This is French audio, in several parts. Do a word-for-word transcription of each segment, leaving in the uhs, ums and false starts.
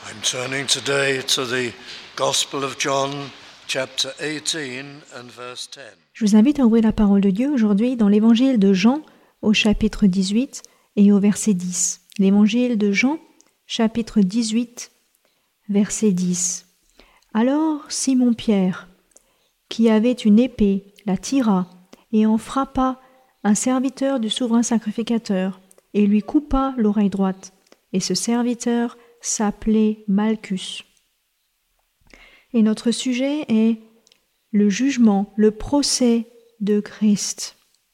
I'm turning today to the Gospel of John, chapter eighteen and verse ten. Je vous invite à ouvrir la parole de Dieu aujourd'hui dans l'évangile de Jean au chapitre dix-huit et au verset dix. L'évangile de Jean, chapitre dix-huit, verset dix. Alors Simon-Pierre, qui avait une épée, la tira et en frappa un serviteur du souverain sacrificateur et lui coupa l'oreille droite. Et ce serviteur s'appelait Malchus. Et notre sujet est le jugement, le procès de Christ.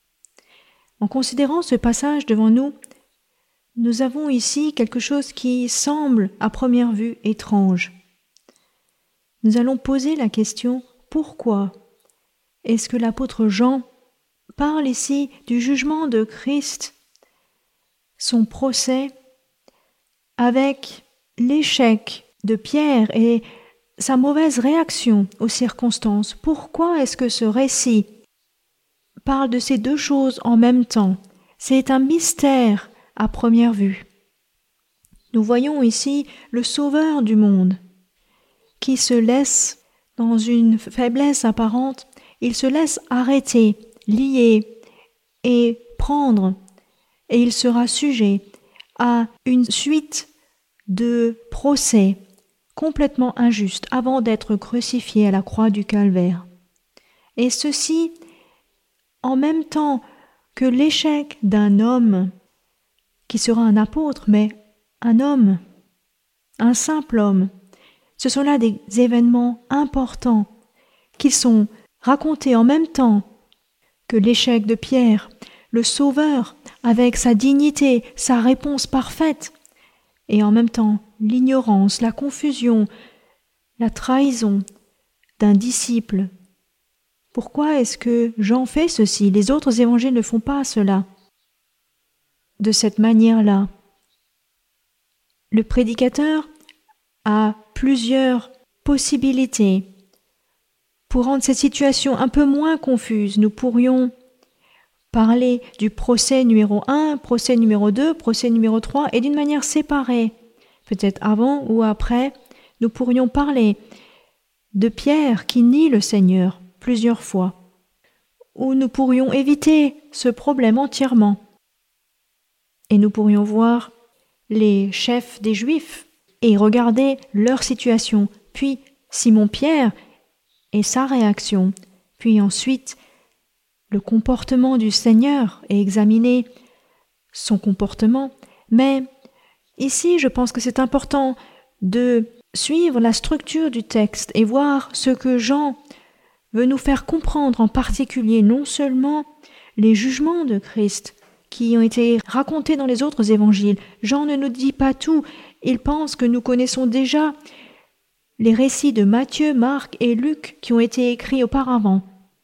En considérant ce passage devant nous, nous avons ici quelque chose qui semble à première vue étrange. Nous allons poser la question, pourquoi est-ce que l'apôtre Jean parle ici du jugement de Christ, son procès, avec l'échec de Pierre et sa mauvaise réaction aux circonstances? Pourquoi est-ce que ce récit parle de ces deux choses en même temps? C'est un mystère à première vue. Nous voyons ici le Sauveur du monde qui se laisse, dans une faiblesse apparente, il se laisse arrêter, lier et prendre, et il sera sujet à une suite de procès complètement injustes avant d'être crucifié à la croix du Calvaire. Et ceci en même temps que l'échec d'un homme qui sera un apôtre, mais un homme, un simple homme. Ce sont là des événements importants qui sont racontés en même temps que l'échec de Pierre, le Sauveur avec sa dignité, sa réponse parfaite, et en même temps l'ignorance, la confusion, la trahison d'un disciple. Pourquoi est-ce que Jean fait ceci? Les autres évangiles ne font pas cela de cette manière-là. Le prédicateur a plusieurs possibilités pour rendre cette situation un peu moins confuse. Nous pourrions parler du procès numéro un, procès numéro deux, procès numéro trois, et d'une manière séparée. Peut-être avant ou après, nous pourrions parler de Pierre qui nie le Seigneur plusieurs fois. Ou nous pourrions éviter ce problème entièrement. Et nous pourrions voir les chefs des Juifs et regarder leur situation, puis Simon-Pierre et sa réaction, puis ensuite le comportement du Seigneur et examiner son comportement. Mais ici, je pense que c'est important de suivre la structure du texte et voir ce que Jean veut nous faire comprendre, en particulier non seulement les jugements de Christ qui ont été racontés dans les autres évangiles. Jean ne nous dit pas tout. Il pense que nous connaissons déjà les récits de Matthieu, Marc et Luc qui ont été écrits auparavant.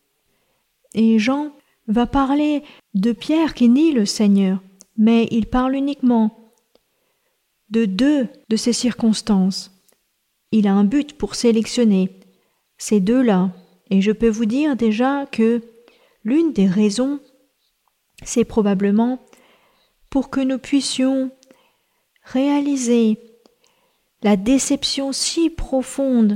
Et Jean va parler de Pierre qui nie le Seigneur, mais il parle uniquement de deux de ces circonstances. Il a un but pour sélectionner ces deux-là, et je peux vous dire déjà que l'une des raisons, c'est probablement pour que nous puissions réaliser la déception si profonde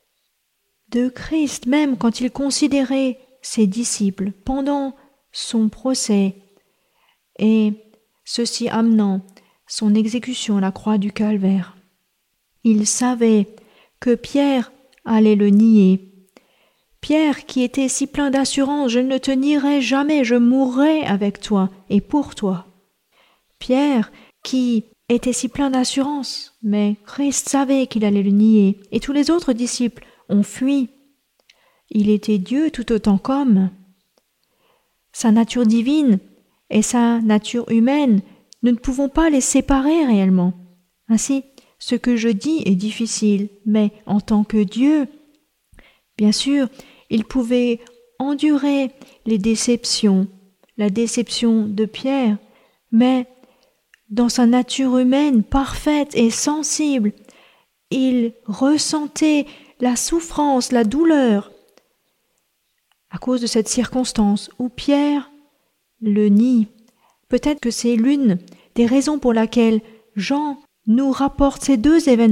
de Christ, même quand il considérait ses disciples pendant son procès, et ceci amenant son exécution à la croix du Calvaire. Il savait que Pierre allait le nier. Pierre qui était si plein d'assurance, « Je ne te nierai jamais, je mourrai avec toi et pour toi. » Pierre qui était si plein d'assurance, mais Christ savait qu'il allait le nier, et tous les autres disciples ont fui. Il était Dieu tout autant qu'homme. Sa nature divine et sa nature humaine, nous ne pouvons pas les séparer réellement. Ainsi, ce que je dis est difficile, mais en tant que Dieu, bien sûr, il pouvait endurer les déceptions, la déception de Pierre, mais dans sa nature humaine parfaite et sensible, il ressentait la souffrance, la douleur, à cause de cette circonstance où Pierre le nie. Peut-être que c'est l'une des raisons pour laquelle Jean nous rapporte ces deux événements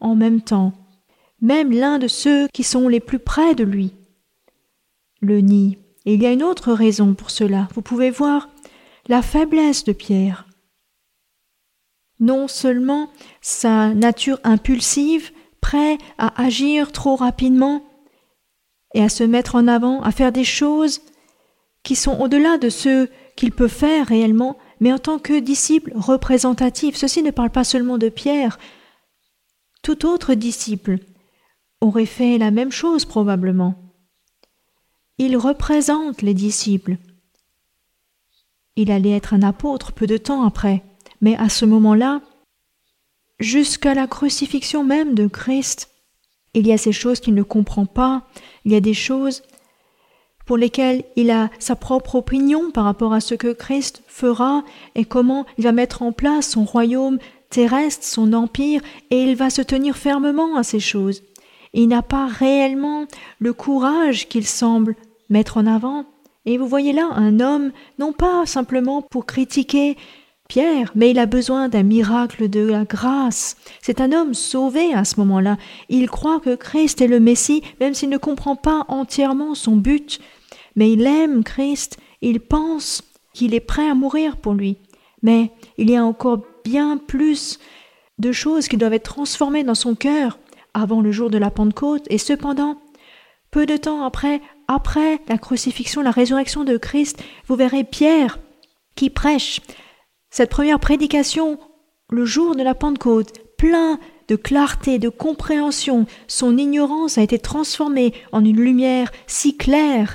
en même temps. Même l'un de ceux qui sont les plus près de lui le nie. Et il y a une autre raison pour cela. Vous pouvez voir la faiblesse de Pierre. Non seulement sa nature impulsive, prêt à agir trop rapidement et à se mettre en avant, à faire des choses qui sont au-delà de ce qu'il peut faire réellement, mais en tant que disciple représentatif. Ceci ne parle pas seulement de Pierre. Tout autre disciple aurait fait la même chose probablement. Il représente les disciples. Il allait être un apôtre peu de temps après, mais à ce moment-là, jusqu'à la crucifixion même de Christ, il y a ces choses qu'il ne comprend pas, il y a des choses pour lesquelles il a sa propre opinion par rapport à ce que Christ fera et comment il va mettre en place son royaume terrestre, son empire, et il va se tenir fermement à ces choses. Il n'a pas réellement le courage qu'il semble mettre en avant. Et vous voyez là un homme, non pas simplement pour critiquer Pierre, mais il a besoin d'un miracle de la grâce. C'est un homme sauvé à ce moment-là. Il croit que Christ est le Messie, même s'il ne comprend pas entièrement son but. Mais il aime Christ, il pense qu'il est prêt à mourir pour lui. Mais il y a encore bien plus de choses qui doivent être transformées dans son cœur avant le jour de la Pentecôte, et cependant, peu de temps après, après la crucifixion, la résurrection de Christ, vous verrez Pierre qui prêche cette première prédication le jour de la Pentecôte, plein de clarté, de compréhension. Son ignorance a été transformée en une lumière si claire.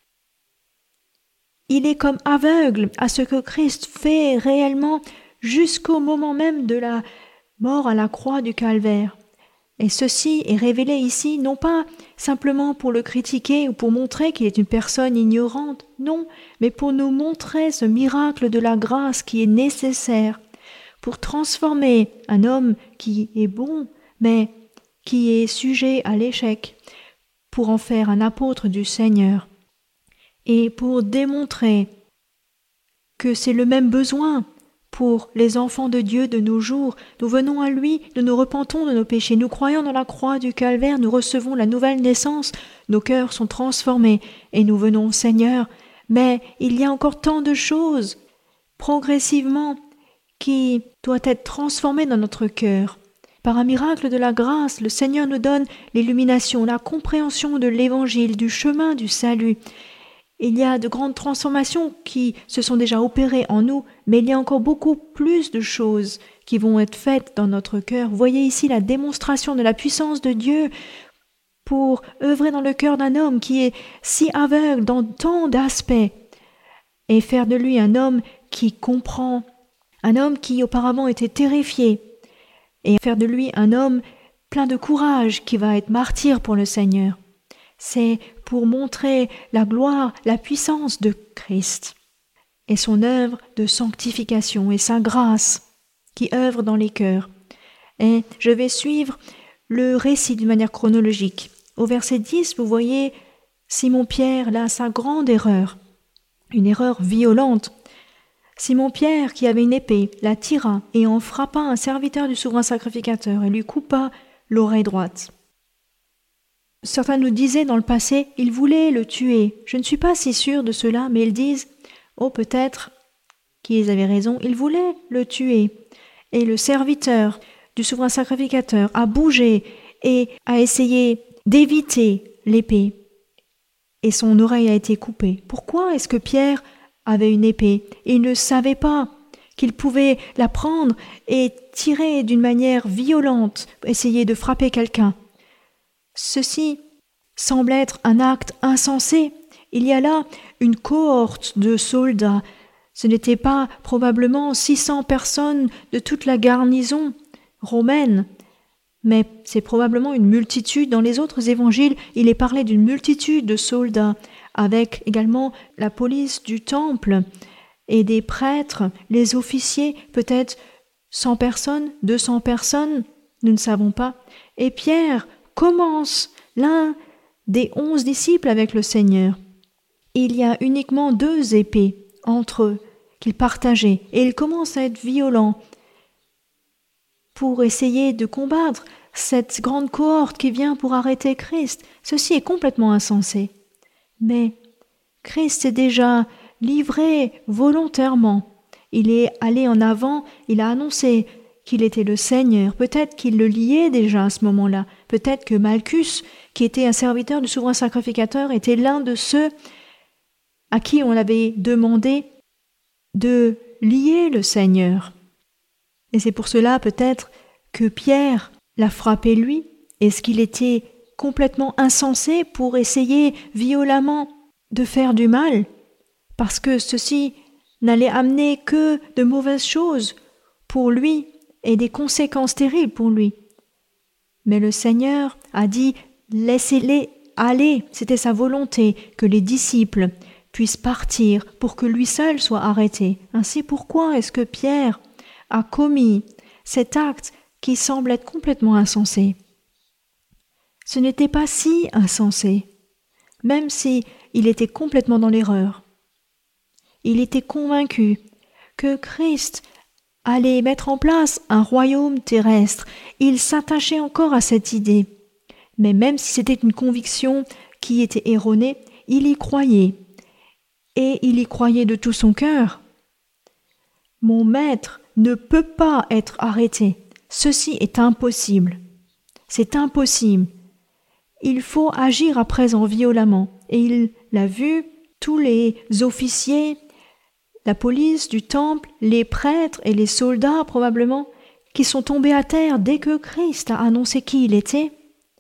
Il est comme aveugle à ce que Christ fait réellement jusqu'au moment même de la mort à la croix du Calvaire. Et ceci est révélé ici, non pas simplement pour le critiquer ou pour montrer qu'il est une personne ignorante, non, mais pour nous montrer ce miracle de la grâce qui est nécessaire pour transformer un homme qui est bon, mais qui est sujet à l'échec, pour en faire un apôtre du Seigneur, et pour démontrer que c'est le même besoin pour les enfants de Dieu de nos jours. Nous venons à lui, nous nous repentons de nos péchés, nous croyons dans la croix du Calvaire, nous recevons la nouvelle naissance, nos cœurs sont transformés et nous venons au Seigneur. Mais il y a encore tant de choses, progressivement, qui doivent être transformées dans notre cœur. Par un miracle de la grâce, le Seigneur nous donne l'illumination, la compréhension de l'Évangile, du chemin du salut. Il y a de grandes transformations qui se sont déjà opérées en nous, mais il y a encore beaucoup plus de choses qui vont être faites dans notre cœur. Vous voyez ici la démonstration de la puissance de Dieu pour œuvrer dans le cœur d'un homme qui est si aveugle dans tant d'aspects et faire de lui un homme qui comprend, un homme qui auparavant était terrifié, et faire de lui un homme plein de courage qui va être martyr pour le Seigneur. C'est pour montrer la gloire, la puissance de Christ et son œuvre de sanctification et sa grâce qui œuvre dans les cœurs. Et je vais suivre le récit d'une manière chronologique. Au verset dix, vous voyez Simon-Pierre, là, sa grande erreur, une erreur violente. Simon-Pierre, qui avait une épée, la tira et en frappa un serviteur du souverain sacrificateur et lui coupa l'oreille droite. Certains nous disaient dans le passé, ils voulaient le tuer. Je ne suis pas si sûre de cela, mais ils disent, oh peut-être qu'ils avaient raison, ils voulaient le tuer. Et le serviteur du souverain sacrificateur a bougé et a essayé d'éviter l'épée. Et son oreille a été coupée. Pourquoi est-ce que Pierre avait une épée? Il ne savait pas qu'il pouvait la prendre et tirer d'une manière violente, essayer de frapper quelqu'un. Ceci semble être un acte insensé. Il y a là une cohorte de soldats. Ce n'était pas probablement six cents personnes de toute la garnison romaine, mais c'est probablement une multitude. Dans les autres évangiles, il est parlé d'une multitude de soldats, avec également la police du temple et des prêtres, les officiers, peut-être cent personnes, deux cents personnes, nous ne savons pas. Et Pierre commence l'un des onze disciples avec le Seigneur. Il y a uniquement deux épées entre eux qu'ils partageaient et ils commencent à être violents pour essayer de combattre cette grande cohorte qui vient pour arrêter Christ. Ceci est complètement insensé. Mais Christ est déjà livré volontairement. Il est allé en avant, il a annoncé qu'il était le Seigneur. Peut-être qu'il le liait déjà à ce moment-là. Peut-être que Malchus, qui était un serviteur du souverain sacrificateur, était l'un de ceux à qui on avait demandé de lier le Seigneur. Et c'est pour cela peut-être que Pierre l'a frappé lui. Est-ce qu'il était complètement insensé pour essayer violemment de faire du mal, parce que ceci n'allait amener que de mauvaises choses pour lui et des conséquences terribles pour lui. Mais le Seigneur a dit « laissez-les aller ». C'était sa volonté que les disciples puissent partir pour que lui seul soit arrêté. Ainsi, pourquoi est-ce que Pierre a commis cet acte qui semble être complètement insensé? Ce n'était pas si insensé, même si il était complètement dans l'erreur. Il était convaincu que Christ allait mettre en place un royaume terrestre. Il s'attachait encore à cette idée. Mais même si c'était une conviction qui était erronée, il y croyait. Et il y croyait de tout son cœur. Mon maître ne peut pas être arrêté. Ceci est impossible. C'est impossible. Il faut agir à présent violemment. Et il l'a vu, tous les officiers, la police du temple, les prêtres et les soldats probablement, qui sont tombés à terre dès que Christ a annoncé qui il était.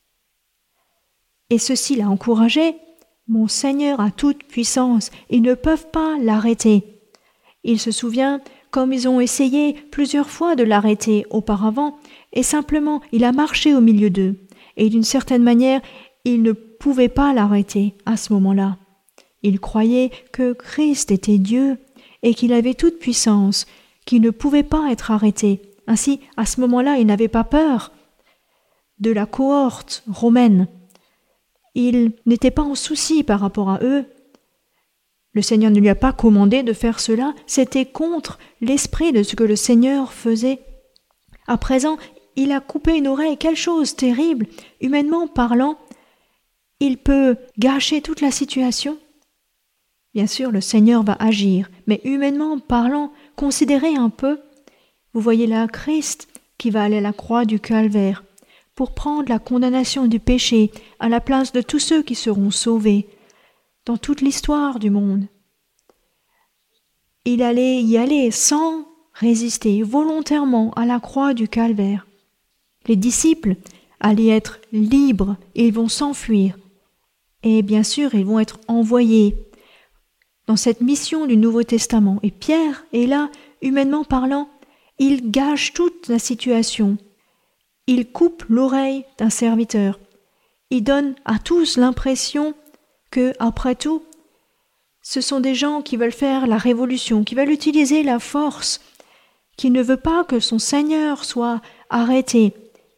Et ceci l'a encouragé. Mon Seigneur a toute puissance, ils ne peuvent pas l'arrêter. Il se souvient comme ils ont essayé plusieurs fois de l'arrêter auparavant, et simplement il a marché au milieu d'eux. Et d'une certaine manière, il ne pouvait pas l'arrêter à ce moment-là. Il croyait que Christ était Dieu et qu'il avait toute puissance, qu'il ne pouvait pas être arrêté. Ainsi, à ce moment-là, il n'avait pas peur de la cohorte romaine. Il n'était pas en souci par rapport à eux. Le Seigneur ne lui a pas commandé de faire cela, c'était contre l'esprit de ce que le Seigneur faisait. À présent, il a coupé une oreille, quelle chose terrible, humainement parlant. Il peut gâcher toute la situation. Bien sûr, le Seigneur va agir, mais humainement parlant, considérez un peu. Vous voyez là Christ qui va aller à la croix du calvaire pour prendre la condamnation du péché à la place de tous ceux qui seront sauvés dans toute l'histoire du monde. Il allait y aller sans résister volontairement à la croix du calvaire. Les disciples allaient être libres, ils vont s'enfuir. Et bien sûr, ils vont être envoyés dans cette mission du Nouveau Testament. Et Pierre est là, humainement parlant, il gâche toute la situation. Il coupe l'oreille d'un serviteur. Il donne à tous l'impression que, après tout, ce sont des gens qui veulent faire la révolution, qui veulent utiliser la force, qui ne veut pas que son Seigneur soit arrêté.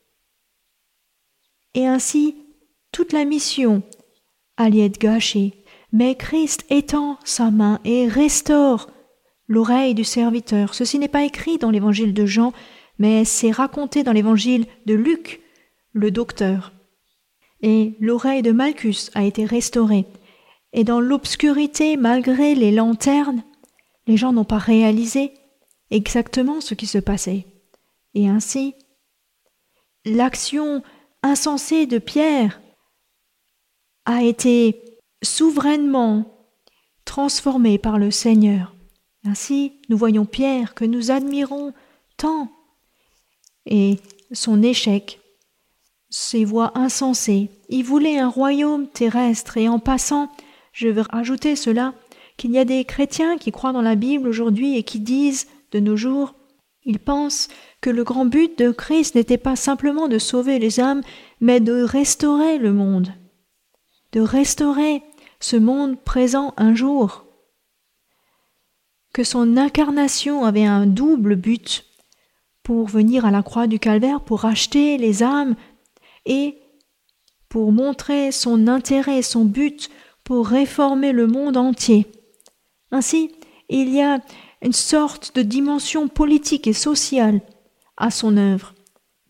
Et ainsi, toute la mission allait être gâchée. Mais Christ étend sa main et restaure l'oreille du serviteur. Ceci n'est pas écrit dans l'évangile de Jean, mais c'est raconté dans l'évangile de Luc, le docteur. Et l'oreille de Malchus a été restaurée. Et dans l'obscurité, malgré les lanternes, les gens n'ont pas réalisé exactement ce qui se passait. Et ainsi, l'action insensée de Pierre a été souverainement transformée par le Seigneur. Ainsi, nous voyons Pierre que nous admirons tant et son échec, ses voies insensées. Il voulait un royaume terrestre et en passant, je veux rajouter cela, qu'il y a des chrétiens qui croient dans la Bible aujourd'hui et qui disent de nos jours, ils pensent que le grand but de Christ n'était pas simplement de sauver les âmes, mais de restaurer le monde, de restaurer ce monde présent un jour, que son incarnation avait un double but pour venir à la croix du calvaire, pour racheter les âmes et pour montrer son intérêt, son but pour réformer le monde entier. Ainsi, il y a une sorte de dimension politique et sociale à son œuvre.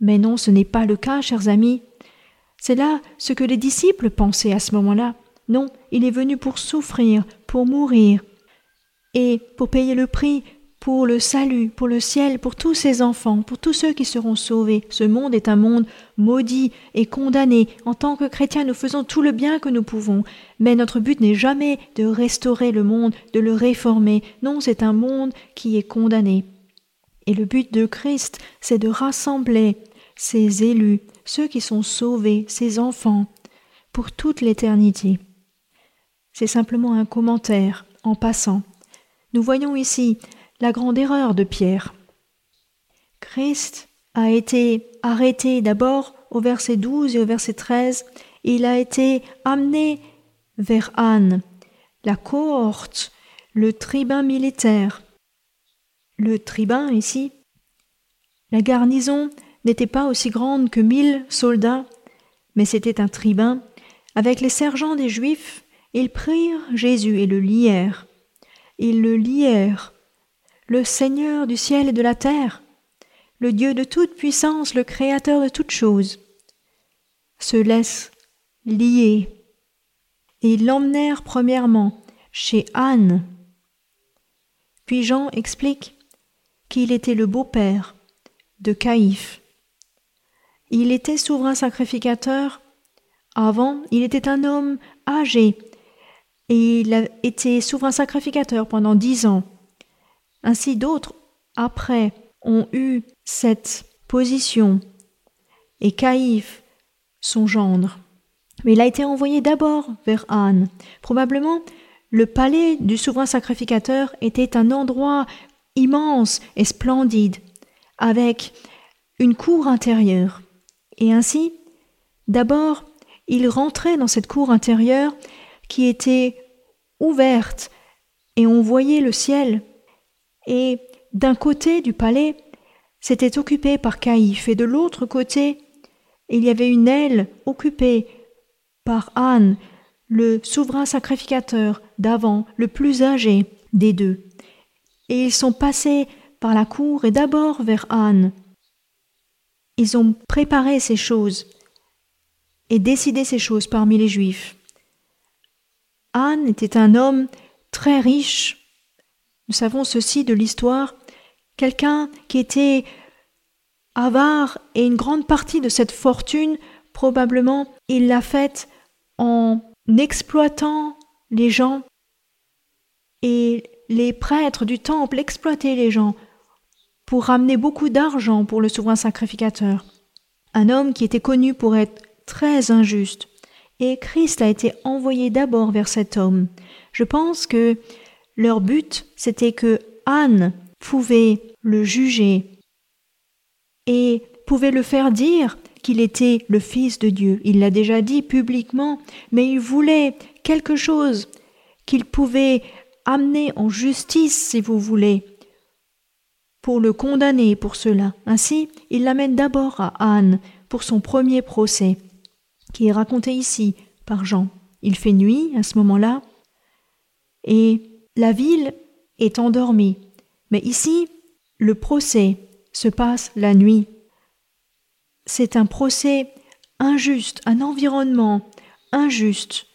Mais non, ce n'est pas le cas, chers amis. C'est là ce que les disciples pensaient à ce moment-là. Non, il est venu pour souffrir, pour mourir, et pour payer le prix pour le salut, pour le ciel, pour tous ses enfants, pour tous ceux qui seront sauvés. Ce monde est un monde maudit et condamné. En tant que chrétiens, nous faisons tout le bien que nous pouvons, mais notre but n'est jamais de restaurer le monde, de le réformer. Non, c'est un monde qui est condamné. Et le but de Christ, c'est de rassembler ses élus, ceux qui sont sauvés, ses enfants, pour toute l'éternité. C'est simplement un commentaire en passant. Nous voyons ici la grande erreur de Pierre. Christ a été arrêté d'abord au verset douze et au verset treize. Il a été amené vers Anne, la cohorte, le tribun militaire. Le tribun ici, la garnison n'était pas aussi grande que mille soldats, mais c'était un tribun. Avec les sergents des Juifs, ils prirent Jésus et le lièrent. Ils le lièrent. Le Seigneur du ciel et de la terre, le Dieu de toute puissance, le Créateur de toutes choses, se laisse lier. Et ils l'emmenèrent premièrement chez Anne. Puis Jean explique qu'il était le beau-père de Caïphe. Il était souverain sacrificateur. Avant, il était un homme âgé et il a été souverain sacrificateur pendant dix ans. Ainsi d'autres, après, ont eu cette position, et Caïphe, son gendre. Mais il a été envoyé d'abord vers Anne. Probablement, le palais du souverain sacrificateur était un endroit immense et splendide, avec une cour intérieure. Et ainsi, d'abord, il rentrait dans cette cour intérieure qui était ouverte, et on voyait le ciel. Et d'un côté du palais, c'était occupé par Caïphe, et de l'autre côté, il y avait une aile occupée par Anne, le souverain sacrificateur d'avant, le plus âgé des deux. Et ils sont passés par la cour et d'abord vers Anne. Ils ont préparé ces choses et décidé ces choses parmi les Juifs. Anne était un homme très riche. Nous savons ceci de l'histoire, quelqu'un qui était avare et une grande partie de cette fortune, probablement, il l'a faite en exploitant les gens et les prêtres du temple exploitaient les gens pour ramener beaucoup d'argent pour le souverain sacrificateur. Un homme qui était connu pour être très injuste. Et Christ a été envoyé d'abord vers cet homme. Je pense que leur but, c'était que Anne pouvait le juger et pouvait le faire dire qu'il était le Fils de Dieu. Il l'a déjà dit publiquement, mais il voulait quelque chose qu'il pouvait amener en justice, si vous voulez, pour le condamner pour cela. Ainsi, il l'amène d'abord à Anne pour son premier procès, qui est raconté ici par Jean. Il fait nuit à ce moment-là, et la ville est endormie. Mais ici, le procès se passe la nuit. C'est un procès injuste, un environnement injuste.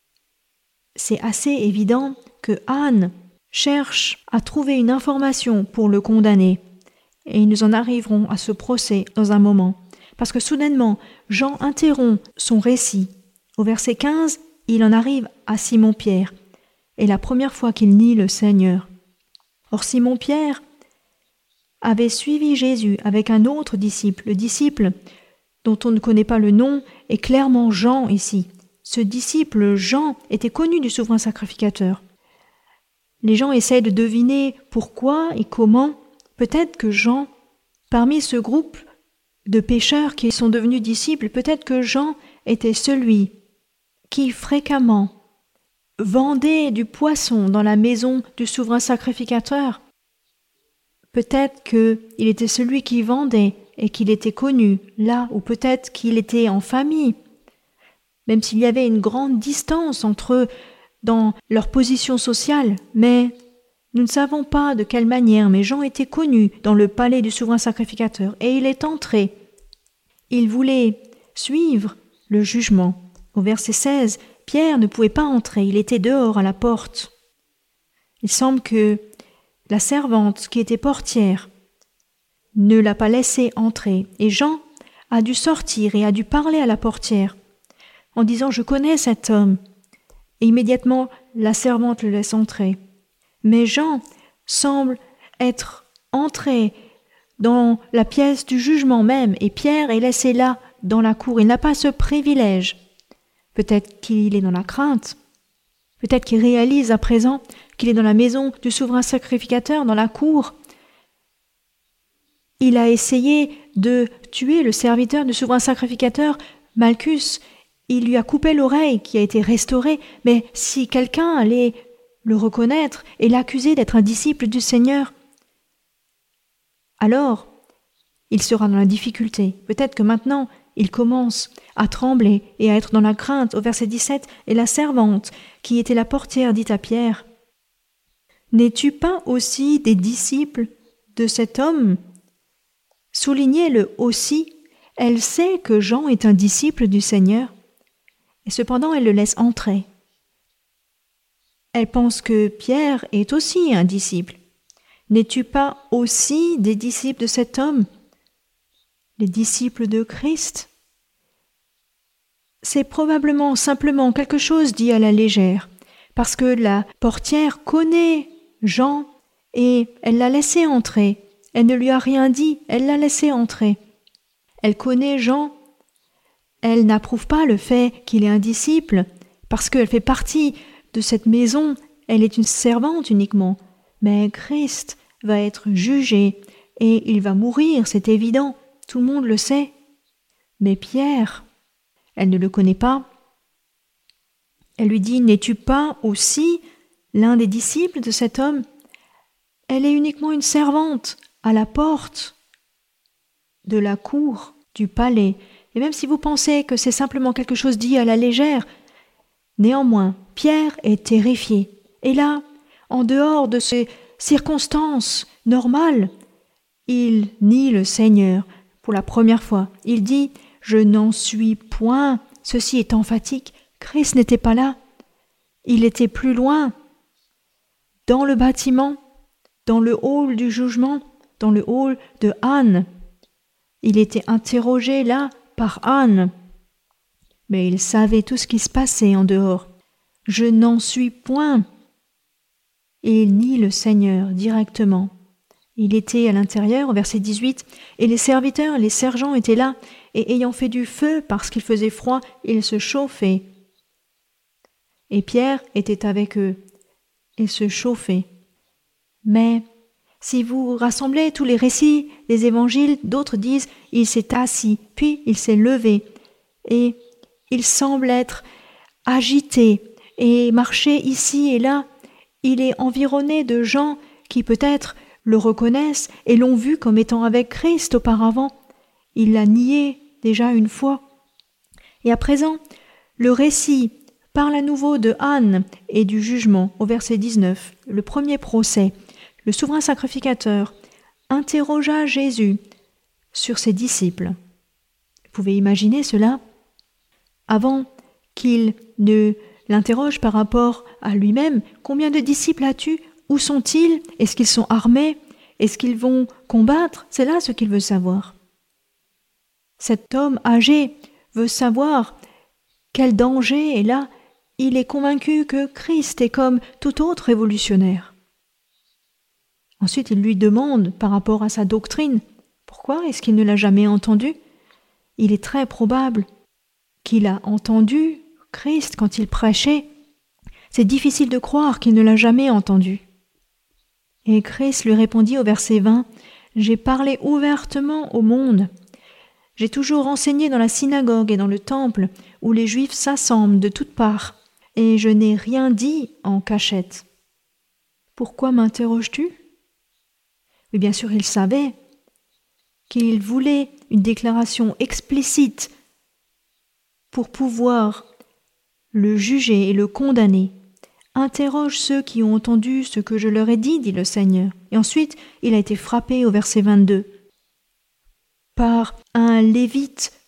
C'est assez évident que Anne cherche à trouver une information pour le condamner. Et nous en arriverons à ce procès dans un moment. Parce que soudainement, Jean interrompt son récit. Au verset quinze, il en arrive à Simon-Pierre. Et la première fois qu'il nie le Seigneur. Or Simon-Pierre avait suivi Jésus avec un autre disciple. Le disciple dont on ne connaît pas le nom est clairement Jean ici. Ce disciple Jean était connu du souverain sacrificateur. Les gens essayent de deviner pourquoi et comment. Peut-être que Jean, parmi ce groupe de pécheurs qui sont devenus disciples, peut-être que Jean était celui qui fréquemment vendait du poisson dans la maison du souverain sacrificateur. Peut-être qu'il était celui qui vendait et qu'il était connu là, ou peut-être qu'il était en famille, même s'il y avait une grande distance entre eux dans leur position sociale, mais nous ne savons pas de quelle manière, mais Jean était connu dans le palais du souverain sacrificateur, et il est entré il voulait suivre le jugement. Au verset seize, Pierre ne pouvait pas entrer, il était dehors à la porte. Il semble que la servante qui était portière ne l'a pas laissé entrer et Jean a dû sortir et a dû parler à la portière en disant « Je connais cet homme ». Et immédiatement, la servante le laisse entrer. Mais Jean semble être entré dans la pièce du jugement même et Pierre est laissé là, dans la cour. Il n'a pas ce privilège. Peut-être qu'il est dans la crainte. Peut-être qu'il réalise à présent qu'il est dans la maison du souverain sacrificateur, dans la cour. Il a essayé de tuer le serviteur du souverain sacrificateur, Malchus. Il lui a coupé l'oreille qui a été restaurée, mais si quelqu'un allait le reconnaître et l'accuser d'être un disciple du Seigneur, alors il sera dans la difficulté. Peut-être que maintenant, il commence à trembler et à être dans la crainte. Au verset dix-sept, et la servante, qui était la portière, dit à Pierre, « N'es-tu pas aussi des disciples de cet homme ?» Soulignez le « aussi », elle sait que Jean est un disciple du Seigneur, et cependant elle le laisse entrer. Elle pense que Pierre est aussi un disciple. « N'es-tu pas aussi des disciples de cet homme ?» Les disciples de Christ. C'est probablement simplement quelque chose dit à la légère, parce que la portière connaît Jean et elle l'a laissé entrer. Elle ne lui a rien dit, elle l'a laissé entrer. Elle connaît Jean. Elle n'approuve pas le fait qu'il est un disciple, parce qu'elle fait partie de cette maison. Elle est une servante uniquement. Mais Christ va être jugé et il va mourir, c'est évident. Tout le monde le sait. Mais Pierre, elle ne le connaît pas. Elle lui dit « N'es-tu pas aussi l'un des disciples de cet homme ?» Elle est uniquement une servante à la porte de la cour du palais. Et même si vous pensez que c'est simplement quelque chose dit à la légère, néanmoins, Pierre est terrifié. Et là, en dehors de ces circonstances normales, il nie le Seigneur. Pour la première fois, il dit « Je n'en suis point ». Ceci est emphatique. Christ n'était pas là. Il était plus loin, dans le bâtiment, dans le hall du jugement, dans le hall de Anne. Il était interrogé là par Anne. Mais il savait tout ce qui se passait en dehors. « Je n'en suis point ». Et il nie le Seigneur directement. Il était à l'intérieur, au verset dix-huit, et les serviteurs, les sergents étaient là, et ayant fait du feu parce qu'il faisait froid, ils se chauffaient. Et Pierre était avec eux, et se chauffait. Mais si vous rassemblez tous les récits des évangiles, d'autres disent « il s'est assis, puis il s'est levé », et il semble être agité et marcher ici et là. Il est environné de gens qui peut-être le reconnaissent et l'ont vu comme étant avec Christ auparavant. Il l'a nié déjà une fois. Et à présent, le récit parle à nouveau de Anne et du jugement au verset dix-neuf, le premier procès. Le souverain sacrificateur interrogea Jésus sur ses disciples. Vous pouvez imaginer cela? Avant qu'il ne l'interroge par rapport à lui-même, combien de disciples as-tu? Où sont-ils? Est-ce qu'ils sont armés? Est-ce qu'ils vont combattre? C'est là ce qu'il veut savoir. Cet homme âgé veut savoir quel danger est là. Il est convaincu que Christ est comme tout autre révolutionnaire. Ensuite, il lui demande par rapport à sa doctrine, pourquoi est-ce qu'il ne l'a jamais entendu? Il est très probable qu'il a entendu Christ quand il prêchait. C'est difficile de croire qu'il ne l'a jamais entendu. Et Christ lui répondit au verset vingt, « J'ai parlé ouvertement au monde. J'ai toujours enseigné dans la synagogue et dans le temple, où les Juifs s'assemblent de toutes parts, et je n'ai rien dit en cachette. Pourquoi m'interroges-tu » Oui, bien sûr, il savait qu'il voulait une déclaration explicite pour pouvoir le juger et le condamner. Interroge ceux qui ont entendu ce que je leur ai dit, dit le Seigneur. Et ensuite, il a été frappé au verset vingt-deux par un lévite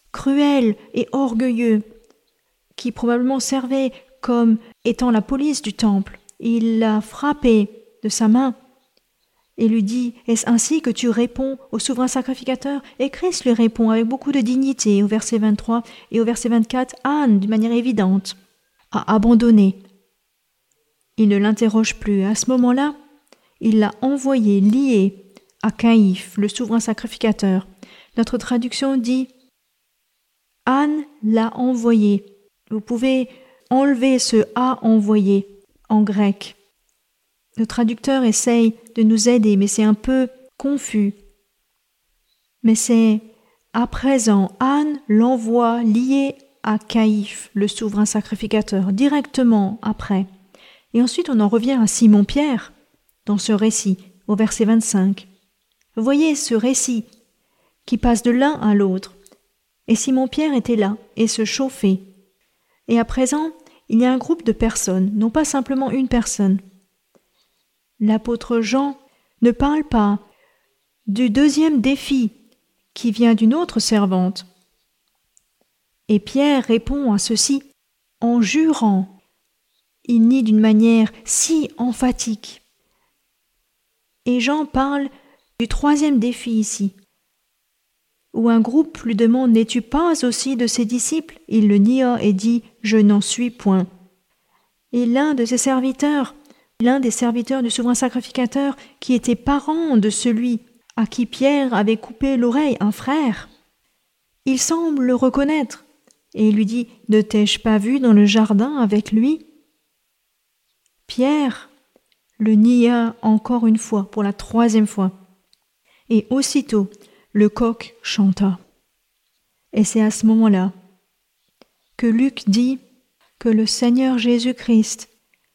cruel et orgueilleux, qui probablement servait comme étant la police du temple. Il l'a frappé de sa main et lui dit « Est-ce ainsi que tu réponds au souverain sacrificateur ?» Et Christ lui répond avec beaucoup de dignité au verset vingt-trois et au verset vingt-quatre. Anne, d'une manière évidente, a abandonné. Il ne l'interroge plus. À ce moment-là, il l'a envoyé lié à Caïphe, le souverain sacrificateur. Notre traduction dit « Anne l'a envoyé ». Vous pouvez enlever ce « a envoyé » en grec. Le traducteur essaye de nous aider, mais c'est un peu confus. Mais c'est à présent, Anne l'envoie lié à Caïphe, le souverain sacrificateur, directement après. Et ensuite, on en revient à Simon-Pierre dans ce récit, au verset vingt-cinq. Vous voyez ce récit qui passe de l'un à l'autre. Et Simon-Pierre était là et se chauffait. Et à présent, il y a un groupe de personnes, non pas simplement une personne. L'apôtre Jean ne parle pas du deuxième défi qui vient d'une autre servante. Et Pierre répond à ceci en jurant. Il nie d'une manière si emphatique. Et Jean parle du troisième défi ici, où un groupe lui demande « N'es-tu pas aussi de ses disciples ?» Il le nia et dit « Je n'en suis point ». Et l'un de ses serviteurs, l'un des serviteurs du souverain sacrificateur, qui était parent de celui à qui Pierre avait coupé l'oreille, un frère, il semble le reconnaître et il lui dit « Ne t'ai-je pas vu dans le jardin avec lui ?» Pierre le nia encore une fois, pour la troisième fois. Et aussitôt, le coq chanta. Et c'est à ce moment-là que Luc dit que le Seigneur Jésus-Christ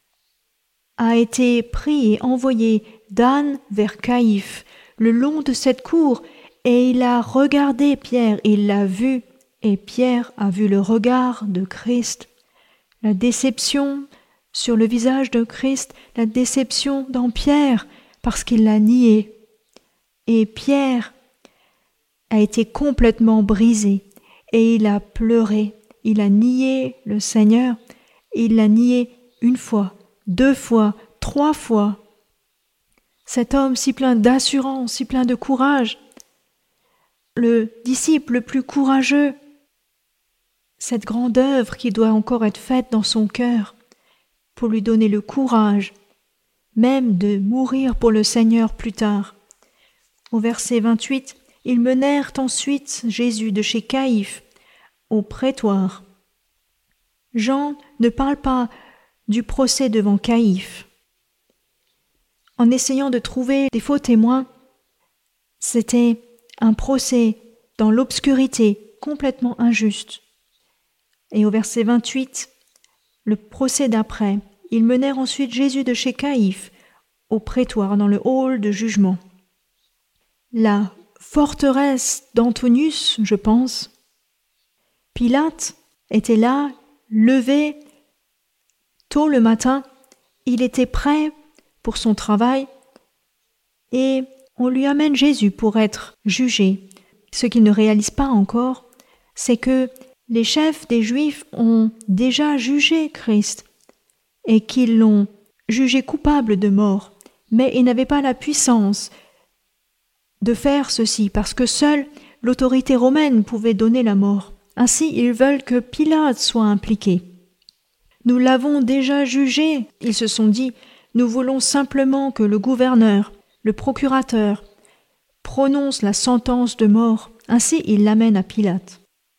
a été pris et envoyé d'Anne vers Caïphe, le long de cette cour, et il a regardé Pierre, il l'a vu, et Pierre a vu le regard de Christ. La déception sur le visage de Christ, la déception dans Pierre, parce qu'il l'a nié. Et Pierre a été complètement brisé, et il a pleuré, il a nié le Seigneur, il l'a nié une fois, deux fois, trois fois. Cet homme si plein d'assurance, si plein de courage, le disciple le plus courageux, cette grande œuvre qui doit encore être faite dans son cœur pour lui donner le courage, même de mourir pour le Seigneur plus tard. Au verset vingt-huit, ils menèrent ensuite Jésus de chez Caïphe au prétoire. Jean ne parle pas du procès devant Caïphe. En essayant de trouver des faux témoins, c'était un procès dans l'obscurité, complètement injuste. Et au verset vingt-huit, le procès d'après, ils menèrent ensuite Jésus de chez Caïphe au prétoire, dans le hall de jugement. La forteresse d'Antonius, je pense, Pilate était là, levé tôt le matin, il était prêt pour son travail et on lui amène Jésus pour être jugé. Ce qu'il ne réalise pas encore, c'est que les chefs des Juifs ont déjà jugé Christ et qu'ils l'ont jugé coupable de mort, mais ils n'avaient pas la puissance de faire ceci parce que seule l'autorité romaine pouvait donner la mort. Ainsi, ils veulent que Pilate soit impliqué. Nous l'avons déjà jugé, ils se sont dit, nous voulons simplement que le gouverneur, le procurateur, prononce la sentence de mort. Ainsi, ils l'amènent à Pilate.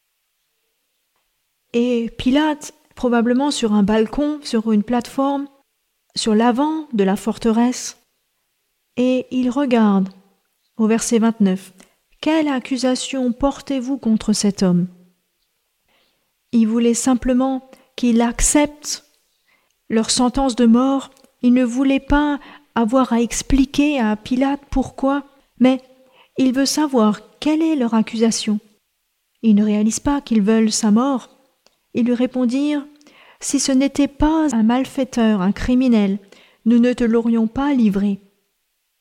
Et Pilate, probablement sur un balcon, sur une plateforme, sur l'avant de la forteresse, et il regarde, au verset vingt-neuf, « Quelle accusation portez-vous contre cet homme ?» Il voulait simplement qu'il accepte leur sentence de mort. Il ne voulait pas avoir à expliquer à Pilate pourquoi, mais il veut savoir quelle est leur accusation. Ils ne réalisent pas qu'ils veulent sa mort. Ils lui répondirent « Si ce n'était pas un malfaiteur, un criminel, nous ne te l'aurions pas livré. »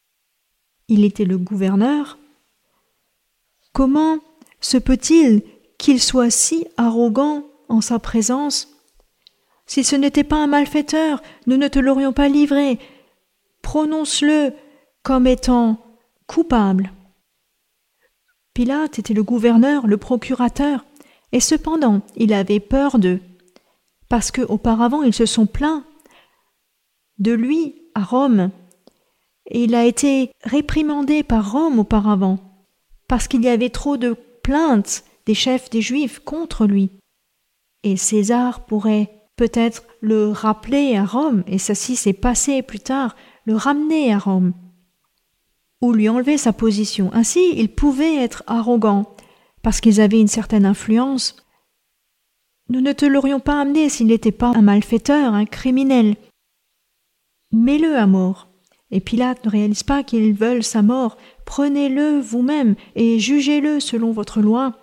Il était le gouverneur. Comment se peut-il qu'il soit si arrogant en sa présence? Si ce n'était pas un malfaiteur, nous ne te l'aurions pas livré. Prononce-le comme étant coupable. » Pilate était le gouverneur, le procurateur, et cependant il avait peur d'eux, parce qu'auparavant ils se sont plaints de lui à Rome, et il a été réprimandé par Rome auparavant, parce qu'il y avait trop de plaintes des chefs des Juifs contre lui. Et César pourrait peut-être le rappeler à Rome, et ça si c'est passé plus tard, le ramener à Rome, ou lui enlever sa position. Ainsi, ils pouvaient être arrogants, parce qu'ils avaient une certaine influence. Nous ne te l'aurions pas amené s'il n'était pas un malfaiteur, un criminel. Mets-le à mort. Et Pilate ne réalise pas qu'ils veulent sa mort. Prenez-le vous-même et jugez-le selon votre loi.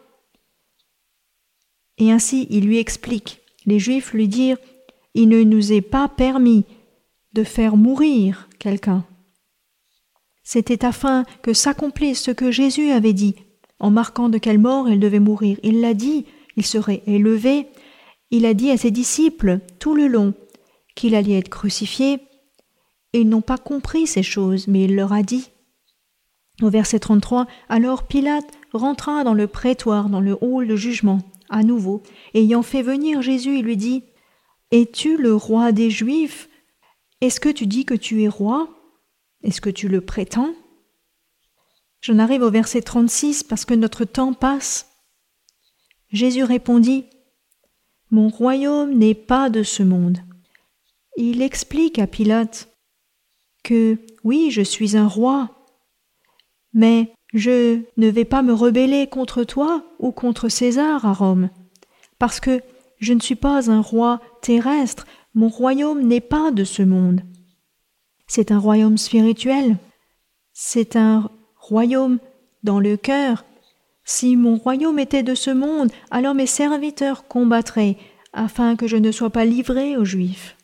Et ainsi, il lui explique. Les Juifs lui dirent « Il ne nous est pas permis de faire mourir quelqu'un. » C'était afin que s'accomplisse ce que Jésus avait dit, en marquant de quelle mort il devait mourir. Il l'a dit, il serait élevé. Il a dit à ses disciples tout le long qu'il allait être crucifié. Ils n'ont pas compris ces choses, mais il leur a dit. Au verset trente-trois, « Alors Pilate rentra dans le prétoire, dans le hall de jugement, à nouveau, ayant fait venir Jésus, il lui dit, « Es-tu le roi des Juifs? Est-ce que tu dis que tu es roi? Est-ce que tu le prétends ?» J'en arrive au verset trente-six parce que notre temps passe. Jésus répondit, « Mon royaume n'est pas de ce monde. » Il explique à Pilate que oui, je suis un roi, mais je ne vais pas me rebeller contre toi ou contre César à Rome, parce que je ne suis pas un roi terrestre, mon royaume n'est pas de ce monde. C'est un royaume spirituel, c'est un royaume dans le cœur. Si mon royaume était de ce monde, alors mes serviteurs combattraient afin que je ne sois pas livré aux Juifs.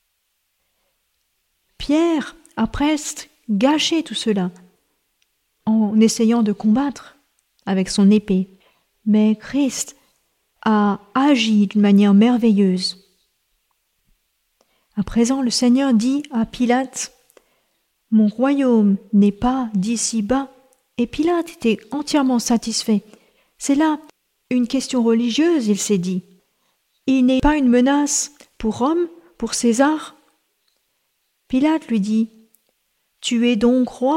Pierre a presque gâché tout cela en essayant de combattre avec son épée. Mais Christ a agi d'une manière merveilleuse. À présent, le Seigneur dit à Pilate, « Mon royaume n'est pas d'ici-bas. » Et Pilate était entièrement satisfait. C'est là une question religieuse, il s'est dit. Il n'est pas une menace pour Rome, pour César. Pilate lui dit, « Tu es donc roi ?»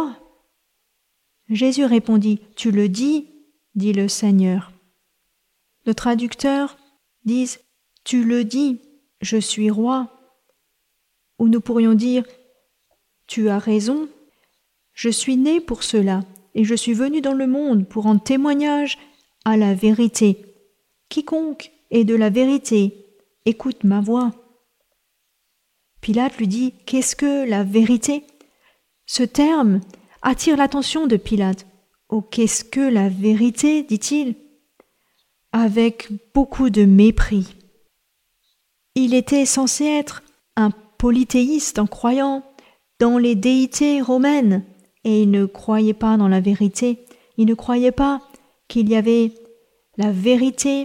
Jésus répondit, « Tu le dis, dit le Seigneur. » Le traducteur dit, « Tu le dis, je suis roi. » Ou nous pourrions dire, « Tu as raison, je suis né pour cela, et je suis venu dans le monde pour rendre témoignage à la vérité. Quiconque est de la vérité, écoute ma voix. » Pilate lui dit, « Qu'est-ce que la vérité ?» Ce terme attire l'attention de Pilate. « Oh, qu'est-ce que la vérité ?» dit-il, avec beaucoup de mépris. Il était censé être un polythéiste en croyant dans les déités romaines, et il ne croyait pas dans la vérité. Il ne croyait pas qu'il y avait la vérité,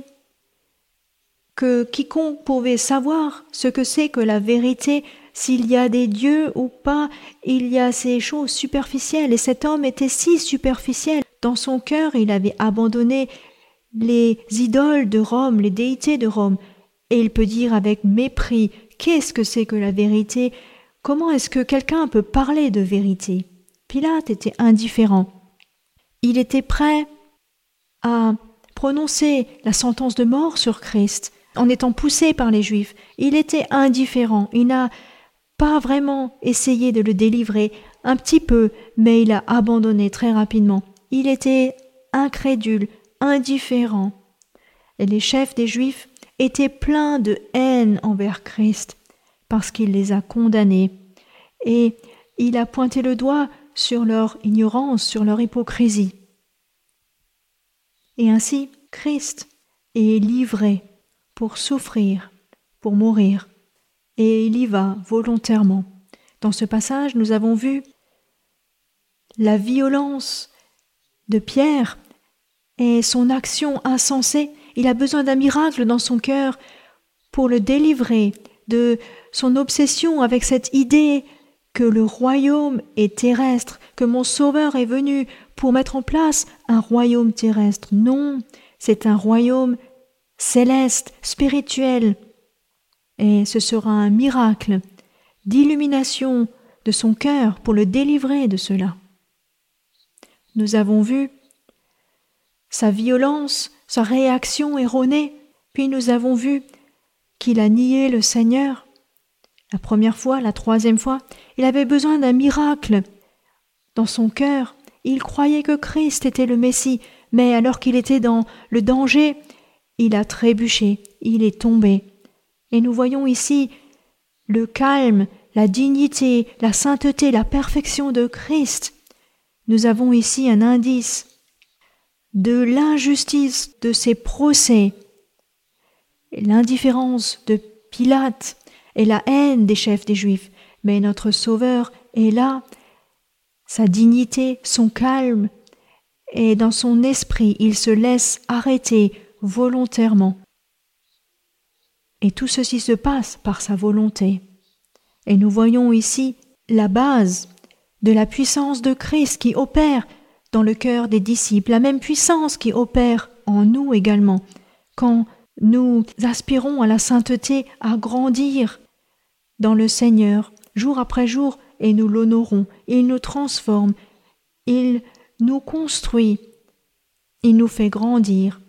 que quiconque pouvait savoir ce que c'est que la vérité, s'il y a des dieux ou pas, il y a ces choses superficielles. Et cet homme était si superficiel. Dans son cœur, il avait abandonné les idoles de Rome, les déités de Rome. Et il peut dire avec mépris, qu'est-ce que c'est que la vérité? Comment est-ce que quelqu'un peut parler de vérité? Pilate était indifférent. Il était prêt à prononcer la sentence de mort sur Christ en étant poussé par les Juifs. Il était indifférent. Il n'a pas vraiment essayé de le délivrer, un petit peu, mais il a abandonné très rapidement. Il était incrédule, indifférent. Et les chefs des Juifs étaient pleins de haine envers Christ parce qu'il les a condamnés. Et il a pointé le doigt sur leur ignorance, sur leur hypocrisie. Et ainsi, Christ est livré pour souffrir, pour mourir, et il y va volontairement. Dans ce passage, nous avons vu la violence de Pierre et son action insensée. il a besoin d'un miracle dans son cœur pour le délivrer de son obsession avec cette idée que le royaume est terrestre, que mon Sauveur est venu pour mettre en place un royaume terrestre. Non, c'est un royaume céleste, spirituel. Et ce sera un miracle d'illumination de son cœur pour le délivrer de cela. Nous avons vu sa violence, sa réaction erronée, puis nous avons vu qu'il a nié le Seigneur. La première fois, la troisième fois, il avait besoin d'un miracle. Dans son cœur, il croyait que Christ était le Messie, mais alors qu'il était dans le danger, il a trébuché, il est tombé. Et nous voyons ici le calme, la dignité, la sainteté, la perfection de Christ. Nous avons ici un indice de l'injustice de ses procès, l'indifférence de Pilate et la haine des chefs des Juifs. Mais notre Sauveur est là, sa dignité, son calme, et dans son esprit, il se laisse arrêter volontairement. Et tout ceci se passe par sa volonté. Et nous voyons ici la base de la puissance de Christ qui opère dans le cœur des disciples, la même puissance qui opère en nous également, quand nous aspirons à la sainteté, à grandir dans le Seigneur, jour après jour, et nous l'honorons. Il nous transforme, il nous construit, il nous fait grandir.